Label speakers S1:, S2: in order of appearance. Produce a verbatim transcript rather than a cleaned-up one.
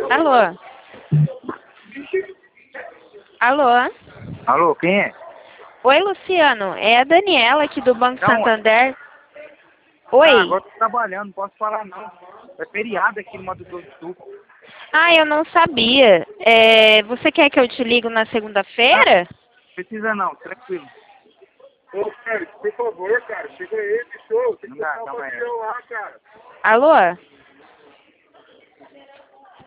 S1: Alô? Alô?
S2: Alô, quem é?
S1: Oi, Luciano. É a Daniela aqui do Banco
S2: Não,
S1: Santander.
S2: Ah,
S1: Oi.
S2: agora tô trabalhando, não posso falar não. É feriado aqui no Mato Grosso do Sul.
S1: Ah, eu não sabia. É, você quer que eu te ligo na segunda-feira?
S2: Precisa não, tranquilo.
S3: Ô, cara, por favor, cara, chega aí, bicho, tem que
S2: Não dá,
S3: botar
S2: calma
S3: o
S2: aí.
S3: papel lá, cara.
S1: Alô?